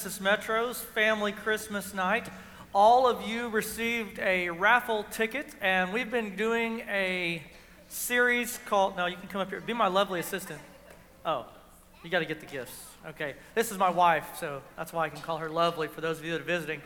Genesis Metro's Family Christmas Night. All of you received a raffle ticket, and we've been doing a series called, no, you can come up here. Be my lovely assistant. Oh, you got to get the gifts. Okay, this is my wife, so that's why I can call her lovely for those of you that are visiting.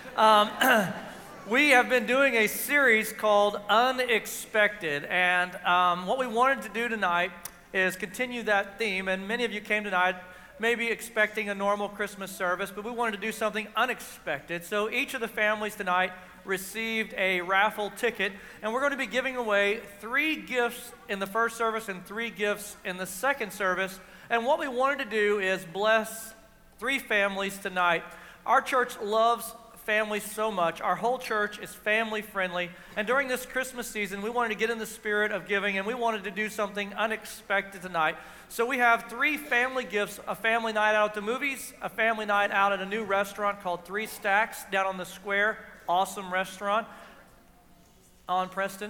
We have been doing a series called Unexpected, and what we wanted to do tonight is continue that theme, and many of you came tonight maybe expecting a normal Christmas service, but we wanted to do something unexpected. So each of the families tonight received a raffle ticket, and we're going to be giving away 3 gifts in the first service and 3 gifts in the second service. And what we wanted to do is bless 3 families tonight. Our church loves families so much. Our whole church is family friendly, and during this Christmas season we wanted to get in the spirit of giving, and we wanted to do something unexpected tonight. So we have 3 family gifts: a family night out at the movies, a family night out at a new restaurant called 3 Stacks down on the square. Awesome restaurant on Preston.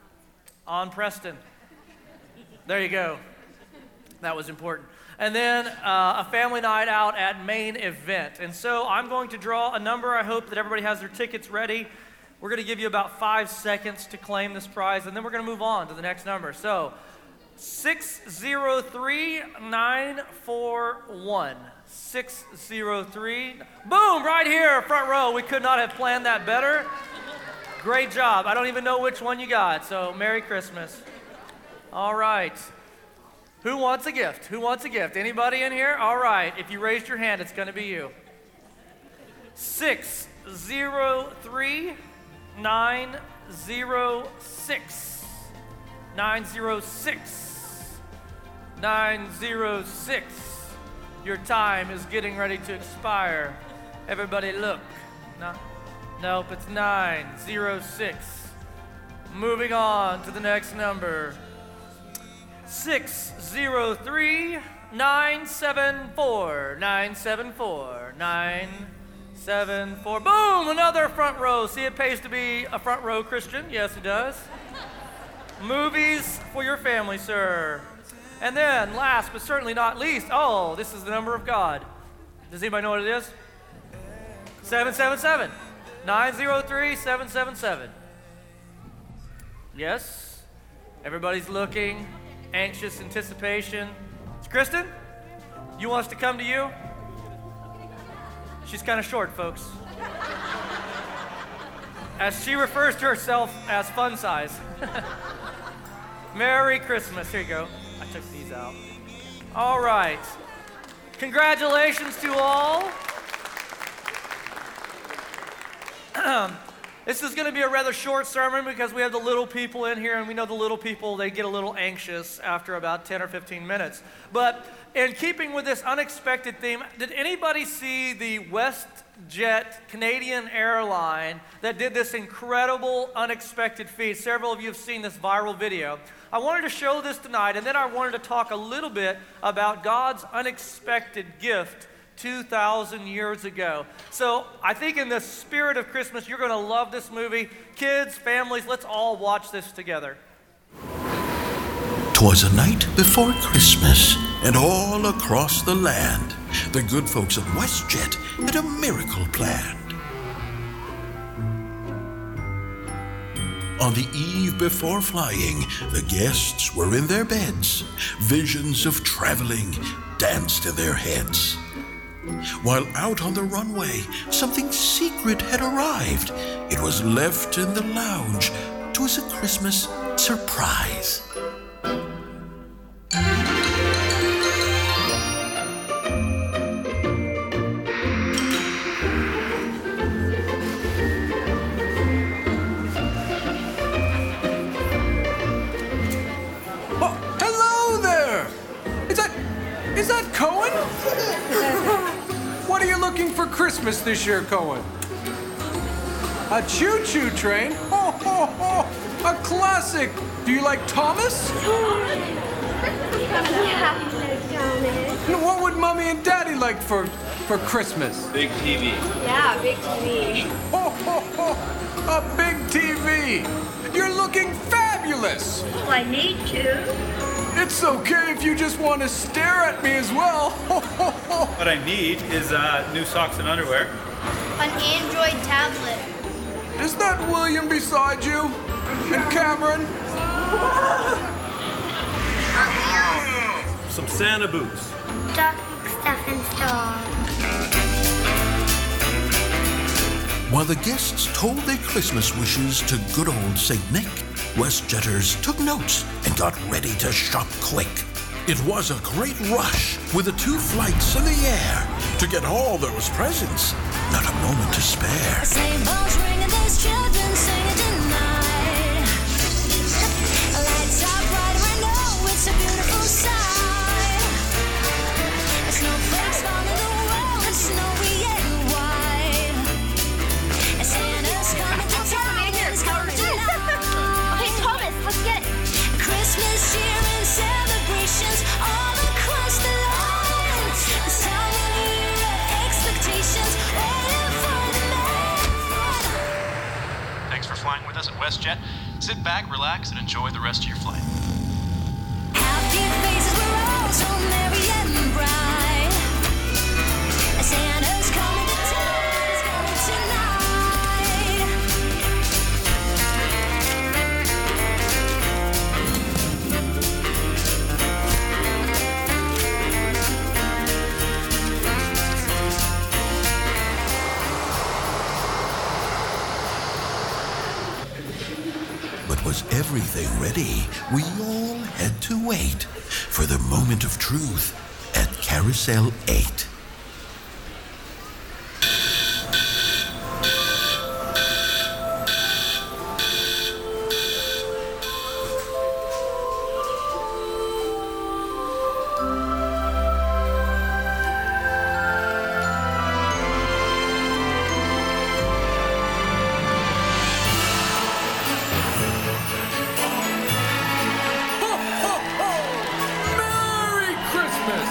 There you go. That was important. And then a family night out at Main Event. And so I'm going to draw a number. I hope that everybody has their tickets ready. We're going to give you about 5 seconds to claim this prize, and then we're going to move on to the next number. So 603941. 603. Boom, right here, front row. We could not have planned that better. Great job. I don't even know which one you got, so Merry Christmas. All right. Who wants a gift? Who wants a gift? Anybody in here? All right. If you raised your hand, it's going to be you. 603-906. 906. 906. Your time is getting ready to expire. Everybody look. No. Nope, it's 906. Moving on to the next number. 603-974. 974. 974. Boom! Another front row. See, it pays to be a front row Christian. Yes, it does. Movies for your family, sir. And then, last but certainly not least, oh, this is the number of God. Does anybody know what it is? 777. 903-777. Yes? Everybody's looking. Anxious anticipation. It's Kristen? You want us to come to you? She's kind of short, folks. As she refers to herself as fun size. Merry Christmas. Here you go. I took these out. All right. Congratulations to all. This is going to be a rather short sermon because we have the little people in here, and we know the little people, they get a little anxious after about 10 or 15 minutes. But in keeping with this unexpected theme, did anybody see the WestJet Canadian airline that did this incredible unexpected feat? Several of you have seen this viral video. I wanted to show this tonight, and then I wanted to talk a little bit about God's unexpected gift 2,000 years ago. So I think in the spirit of Christmas, you're going to love this movie. Kids, families, let's all watch this together. 'Twas a night before Christmas, and all across the land, the good folks of WestJet had a miracle planned. On the eve before flying, the guests were in their beds. Visions of traveling danced in their heads. While out on the runway, something secret had arrived. It was left in the lounge. 'Twas a Christmas surprise. Oh, hello there! Is that Cohen? What are you looking for Christmas this year, Cohen? A choo-choo train? Ho, ho, ho! A classic! Do you like Thomas? Yeah, What would Mommy and Daddy like for Christmas? Big TV. yeah, big TV. Ho, ho, ho! A big TV! You're looking fabulous! Oh, I need to. It's okay if you just want to stare at me as well. What I need is new socks and underwear. An Android tablet. Is that William beside you? And Cameron? Some Santa boots. Duck stuff installed. While the guests told their Christmas wishes to good old St. Nick, WestJetters took notes and got ready to shop quick. It was a great rush with the 2 flights in the air to get all those presents. Not a moment to spare. The sleigh bells ring and there's children singing tonight. Lights are bright and I know it's a beautiful sight. Snowflakes fall in the world, it's snowy and white. And Santa's coming to town and he's coming tonight. Okay, Thomas, let's get it. Christmas cheer and celebrations all across the line. This time of year, expectations waiting for the man. Thanks for flying with us at WestJet. Sit back, relax, and enjoy the rest of your flight. Happy faces were all so merry and bright. Santa's coming to town, he's coming tonight. But was everything ready? We all had to wait for the moment of truth at Carousel 8. Merry Christmas!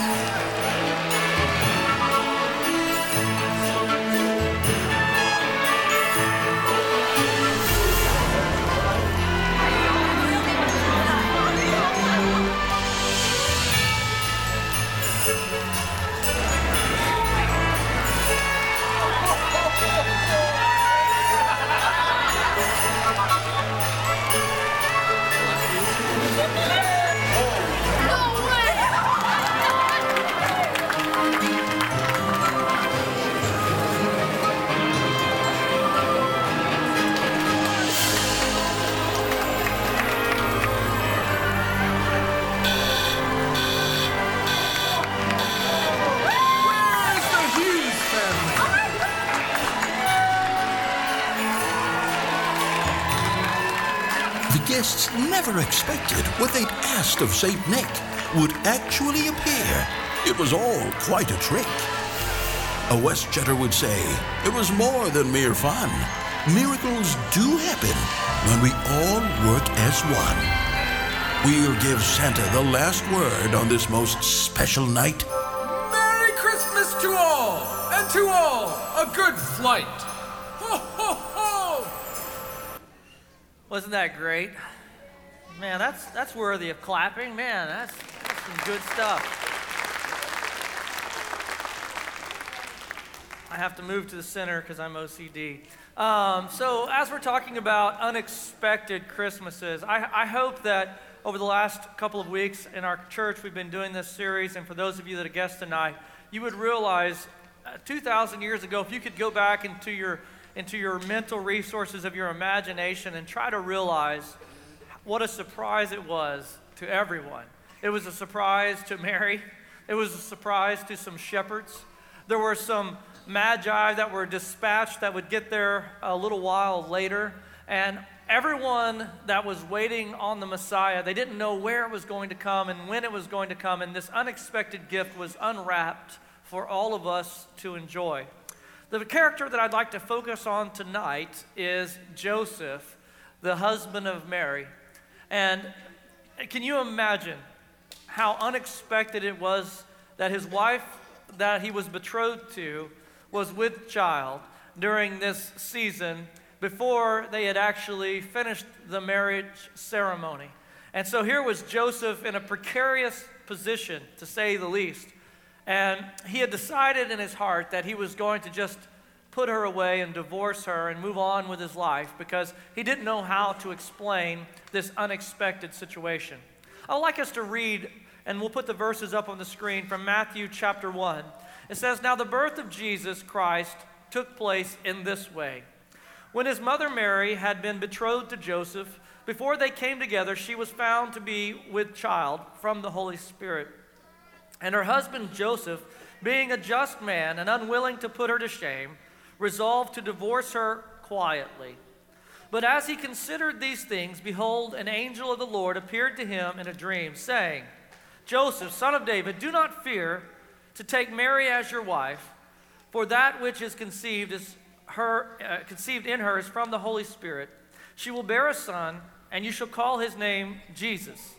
Where's the Hughes family? The guests never expected what they'd asked of St. Nick would actually appear. It was all quite a trick. A WestJetter would say it was more than mere fun. Miracles do happen when we all work as one. We'll give Santa the last word on this most special night. Merry Christmas to all, and to all a good flight. Ho, ho, ho! Wasn't that great? Man, that's worthy of clapping. Man, that's some good stuff. I have to move to the center because I'm OCD. So as we're talking about unexpected Christmases, I hope that over the last couple of weeks in our church, we've been doing this series, and for those of you that are guests tonight, you would realize 2,000 years ago, if you could go back into your mental resources of your imagination and try to realize what a surprise it was to everyone. It was a surprise to Mary. It was a surprise to some shepherds. There were some magi that were dispatched that would get there a little while later. And everyone that was waiting on the Messiah, they didn't know where it was going to come and when it was going to come. And this unexpected gift was unwrapped for all of us to enjoy. The character that I'd like to focus on tonight is Joseph, the husband of Mary. And can you imagine how unexpected it was that his wife that he was betrothed to was with child during this season before they had actually finished the marriage ceremony? And so here was Joseph in a precarious position, to say the least. And he had decided in his heart that he was going to just put her away and divorce her and move on with his life because he didn't know how to explain this unexpected situation. I'd like us to read, and we'll put the verses up on the screen, from Matthew chapter 1. It says, "Now the birth of Jesus Christ took place in this way. When his mother Mary had been betrothed to Joseph, before they came together, she was found to be with child from the Holy Spirit. And her husband Joseph, being a just man and unwilling to put her to shame, resolved to divorce her quietly. But as he considered these things, behold, an angel of the Lord appeared to him in a dream, saying, 'Joseph, son of David, do not fear to take Mary as your wife, for that which is conceived in her is from the Holy Spirit. She will bear a son, and you shall call his name Jesus,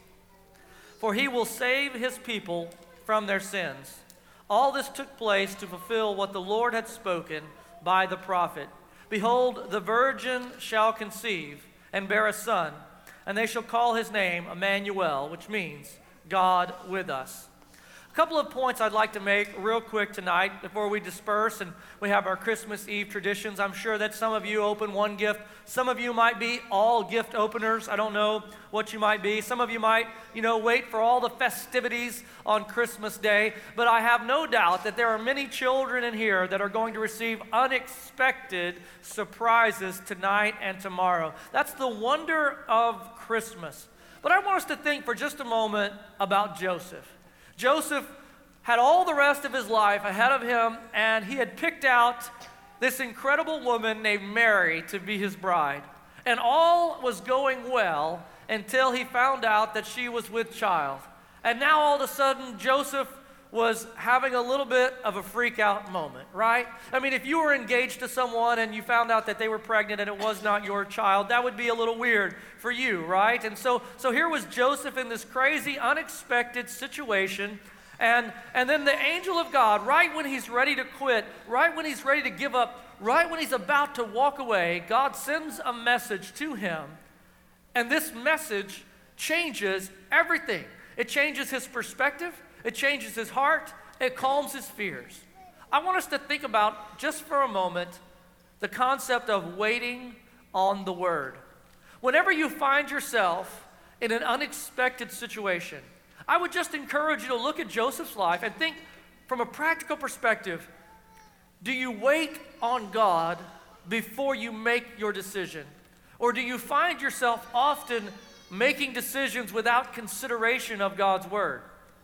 for he will save his people from their sins.' All this took place to fulfill what the Lord had spoken by the prophet. 'Behold, the virgin shall conceive and bear a son, and they shall call his name Emmanuel,' which means God with us." A couple of points I'd like to make real quick tonight before we disperse and we have our Christmas Eve traditions. I'm sure that some of you open one gift. Some of you might be all gift openers. I don't know what you might be. Some of you might, wait for all the festivities on Christmas Day. But I have no doubt that there are many children in here that are going to receive unexpected surprises tonight and tomorrow. That's the wonder of Christmas. But I want us to think for just a moment about Joseph. Joseph had all the rest of his life ahead of him, and he had picked out this incredible woman named Mary to be his bride. And all was going well until he found out that she was with child. And now all of a sudden, Joseph was having a little bit of a freak out moment, right? I mean, if you were engaged to someone and you found out that they were pregnant and it was not your child, that would be a little weird for you, right? And so here was Joseph in this crazy, unexpected situation. And then the angel of God, right when he's ready to quit, right when he's ready to give up, right when he's about to walk away, God sends a message to him. And this message changes everything. It changes his perspective. It changes his heart. It calms his fears. I want us to think about, just for a moment, the concept of waiting on the word. Whenever you find yourself in an unexpected situation, I would just encourage you to look at Joseph's life and think from a practical perspective, do you wait on God before you make your decision? Or do you find yourself often making decisions without consideration of God's word?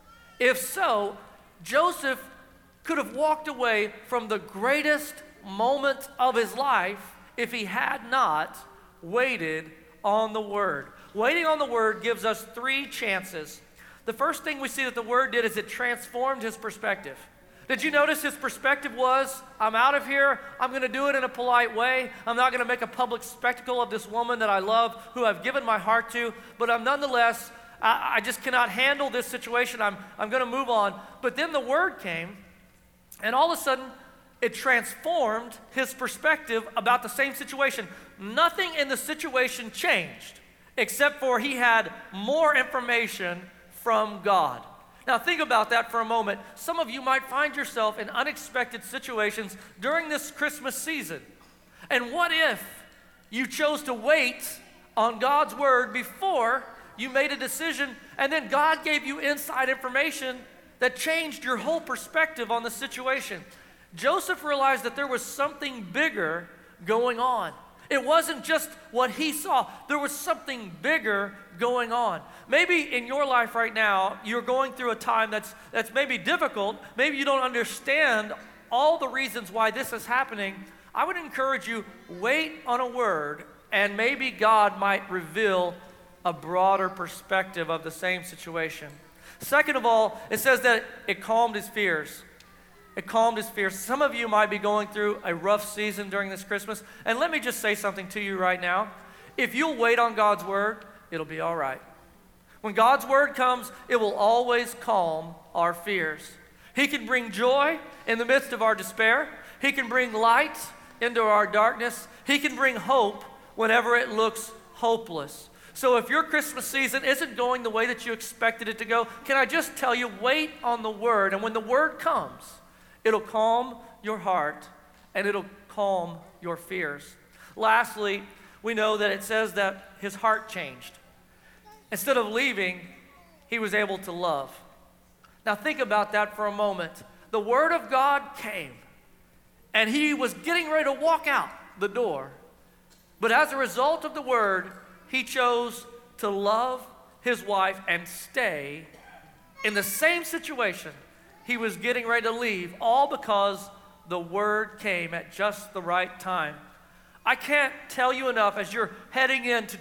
If so, Joseph could have walked away from the greatest moment of his life if he had not waited on the word. Waiting on the word gives us 3 chances. The first thing we see that the word did is it transformed his perspective. Did you notice his perspective was, I'm out of here, I'm going to do it in a polite way, I'm not going to make a public spectacle of this woman that I love, who I've given my heart to, but I'm nonetheless, I just cannot handle this situation. I'm going to move on. But then the word came, and all of a sudden, it transformed his perspective about the same situation. Nothing in the situation changed, except for he had more information from God. Now think about that for a moment. Some of you might find yourself in unexpected situations during this Christmas season. And what if you chose to wait on God's word before you made a decision, and then God gave you inside information that changed your whole perspective on the situation? Joseph realized that there was something bigger going on. It wasn't just what he saw. There was something bigger going on. Maybe in your life right now, you're going through a time that's maybe difficult. Maybe you don't understand all the reasons why this is happening. I would encourage you, wait on a word, and maybe God might reveal a broader perspective of the same situation. Second of all, it says that it calmed his fears. It calmed his fears. Some of you might be going through a rough season during this Christmas. And let me just say something to you right now. If you'll wait on God's word, it'll be all right. When God's word comes, it will always calm our fears. He can bring joy in the midst of our despair. He can bring light into our darkness. He can bring hope whenever it looks hopeless. So if your Christmas season isn't going the way that you expected it to go, can I just tell you, wait on the Word. And when the Word comes, it'll calm your heart and it'll calm your fears. Lastly, we know that it says that his heart changed. Instead of leaving, he was able to love. Now think about that for a moment. The Word of God came, and he was getting ready to walk out the door. But as a result of the Word, he chose to love his wife and stay in the same situation he was getting ready to leave, all because the Word came at just the right time. I can't tell you enough as you're heading into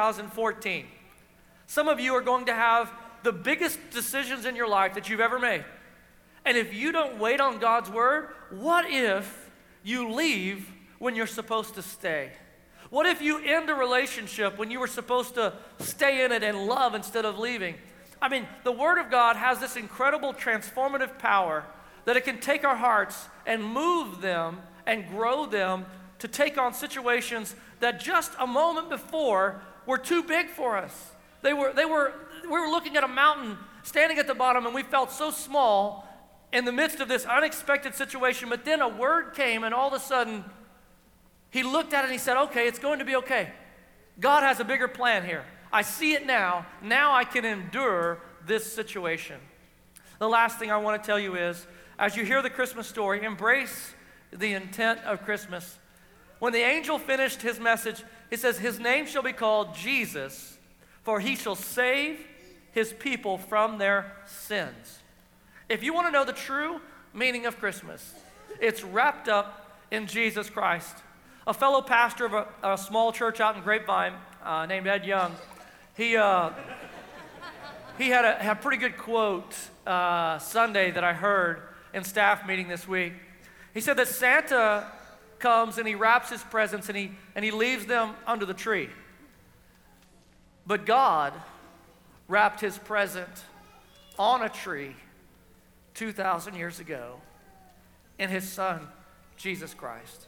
2014. Some of you are going to have the biggest decisions in your life that you've ever made. And if you don't wait on God's Word, what if you leave when you're supposed to stay? What if you end a relationship when you were supposed to stay in it and love instead of leaving? I mean, the Word of God has this incredible transformative power that it can take our hearts and move them and grow them to take on situations that just a moment before were too big for us. We were looking at a mountain, standing at the bottom, and we felt so small in the midst of this unexpected situation. But then a word came, and all of a sudden, he looked at it and he said, okay, it's going to be okay. God has a bigger plan here. I see it now. Now I can endure this situation. The last thing I want to tell you is, as you hear the Christmas story, embrace the intent of Christmas. When the angel finished his message, he says, his name shall be called Jesus, for he shall save his people from their sins. If you want to know the true meaning of Christmas, it's wrapped up in Jesus Christ. A fellow pastor of a small church out in Grapevine named Ed Young, he had a pretty good quote Sunday that I heard in staff meeting this week. He said that Santa comes and he wraps his presents and he leaves them under the tree. But God wrapped his present on a tree 2,000 years ago in his Son, Jesus Christ.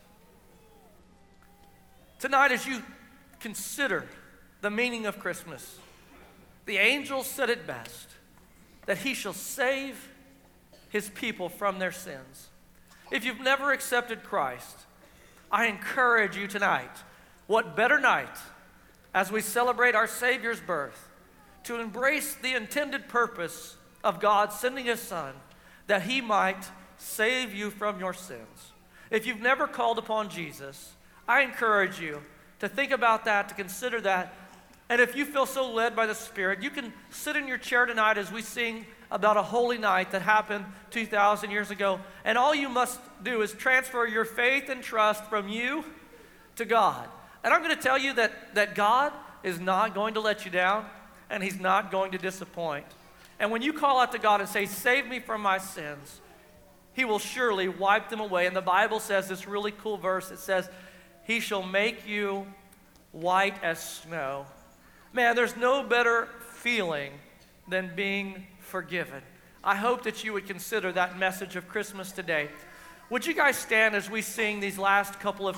Tonight, as you consider the meaning of Christmas, the angels said it best, that he shall save his people from their sins. If you've never accepted Christ, I encourage you tonight, what better night as we celebrate our Savior's birth, to embrace the intended purpose of God sending his Son, that he might save you from your sins. If you've never called upon Jesus, I encourage you to think about that, to consider that. And if you feel so led by the Spirit, you can sit in your chair tonight as we sing about a holy night that happened 2,000 years ago. And all you must do is transfer your faith and trust from you to God. And I'm going to tell you that God is not going to let you down, and he's not going to disappoint. And when you call out to God and say, save me from my sins, he will surely wipe them away. And the Bible says this really cool verse. It says, he shall make you white as snow. Man, there's no better feeling than being forgiven. I hope that you would consider that message of Christmas today. Would you guys stand as we sing these last couple of